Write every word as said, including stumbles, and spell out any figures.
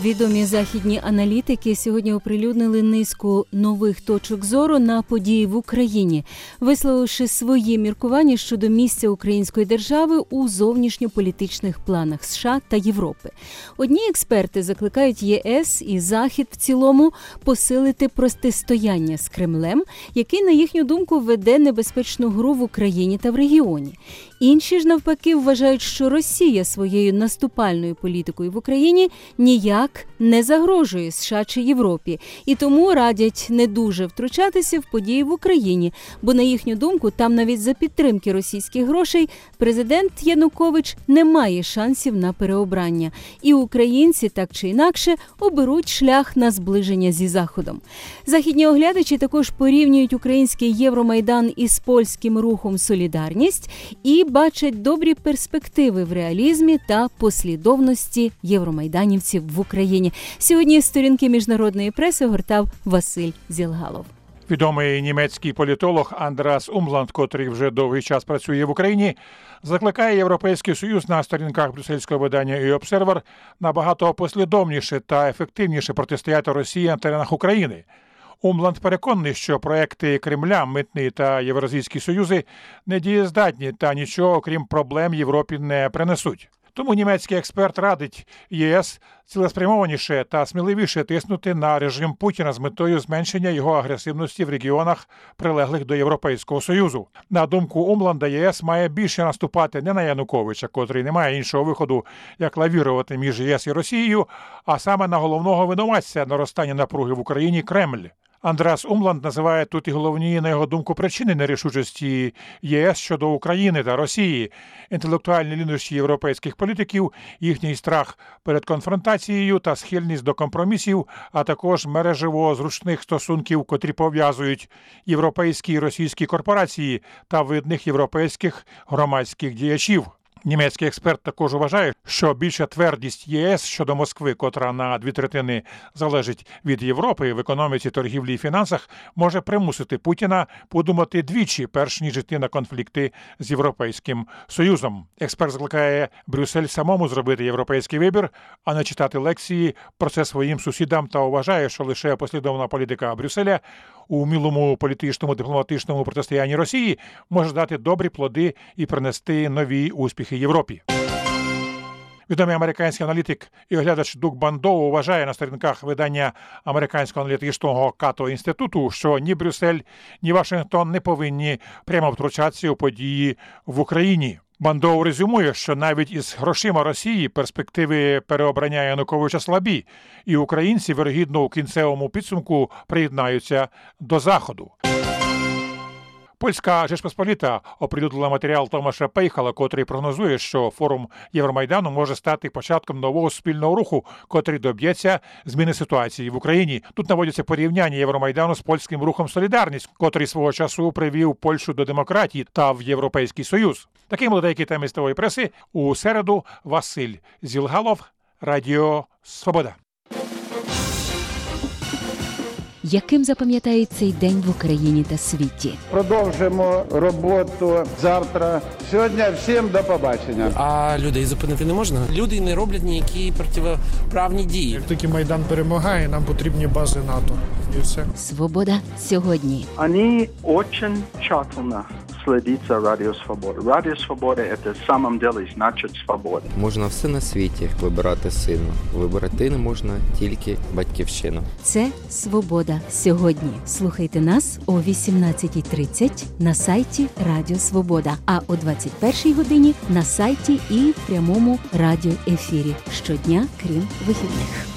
Відомі західні аналітики сьогодні оприлюднили низку нових точок зору на події в Україні, висловивши свої міркування щодо місця української держави у зовнішньополітичних планах США та Європи. Одні експерти закликають ЄС і Захід в цілому посилити протистояння з Кремлем, який, на їхню думку, веде небезпечну гру в Україні та в регіоні. Інші ж, навпаки, вважають, що Росія своєю наступальною політикою в Україні ніяк не загрожує США чи Європі, і тому радять не дуже втручатися в події в Україні, бо, на їхню думку, там навіть за підтримки російських грошей президент Янукович не має шансів на переобрання, і українці так чи інакше оберуть шлях на зближення зі Заходом. Західні оглядачі також порівнюють український Євромайдан із польським рухом «Солідарність» і бачать добрі перспективи в реалізмі та послідовності євромайданівців в Україні. Сьогодні сторінки міжнародної преси гортав Василь Зілгалов. Відомий німецький політолог Андреас Умланд, котрий вже довгий час працює в Україні, закликає Європейський Союз на сторінках брюссельського видання «І Обсервер» набагато послідовніше та ефективніше протистояти Росії на теренах України. Умланд переконаний, що проекти Кремля, Митний та Євразійський Союзи недієздатні та нічого, крім проблем, Європі не принесуть. Тому німецький експерт радить ЄС цілеспрямованіше та сміливіше тиснути на режим Путіна з метою зменшення його агресивності в регіонах, прилеглих до Європейського Союзу. На думку Умланда, ЄС має більше наступати не на Януковича, котрий не має іншого виходу, як лавірувати між ЄС і Росією, а саме на головного винуватця наростання напруги в Україні – Кремль. Андреас Умланд називає тут і головні, на його думку, причини нерішучості ЄС щодо України та Росії, інтелектуальні лінощі європейських політиків, їхній страх перед конфронтацією та схильність до компромісів, а також мережево зручних стосунків, котрі пов'язують європейські і російські корпорації та видних європейських громадських діячів. Німецький експерт також вважає, що більша твердість ЄС щодо Москви, котра на дві третини залежить від Європи в економіці, торгівлі і фінансах, може примусити Путіна подумати двічі, перш ніж йти на конфлікти з Європейським Союзом. Експерт закликає Брюссель самому зробити європейський вибір, а не читати лекції про це своїм сусідам, та вважає, що лише послідовна політика Брюсселя у вмілому політичному дипломатичному протистоянні Росії може дати добрі плоди і принести нові успіхи Європі. Відомий американський аналітик і оглядач Дуг Бандоу вважає на сторінках видання американського аналітичного Като інституту, що ні Брюссель, ні Вашингтон не повинні прямо втручатися у події в Україні. Бандоу резюмує, що навіть із грошима Росії перспективи переобрання Януковича слабі, і українці, вірогідно, у кінцевому підсумку приєднаються до Заходу. Польська Жечпосполіта оприлюднила матеріал Томаша Пейхала, котрий прогнозує, що форум Євромайдану може стати початком нового спільного руху, котрий доб'ється зміни ситуації в Україні. Тут наводяться порівняння Євромайдану з польським рухом «Солідарність», котрий свого часу привів Польщу до демократії та в Європейський Союз. Таким були деякі теми містової преси. У середу Василь Зілгалов, Радіо Свобода. Яким запам'ятає цей день в Україні та світі? Продовжимо роботу завтра. Сьогодні всім до побачення. А людей зупинити не можна? Люди не роблять ніякі протиправні дії. Як тільки Майдан перемагає, нам потрібні бази НАТО. І все. Свобода сьогодні. Они очень тщательно следят за Радио Свобода. Радио Свобода – это в самом деле значит свобода. Можна все на світі вибирати сильно. Вибирати не можна тільки батьківщину. Це «Свобода сьогодні». Слухайте нас о вісімнадцятій тридцять на сайті Радіо Свобода, а о двадцять першій годині на сайті і в прямому радіоефірі. Щодня, крім вихідних.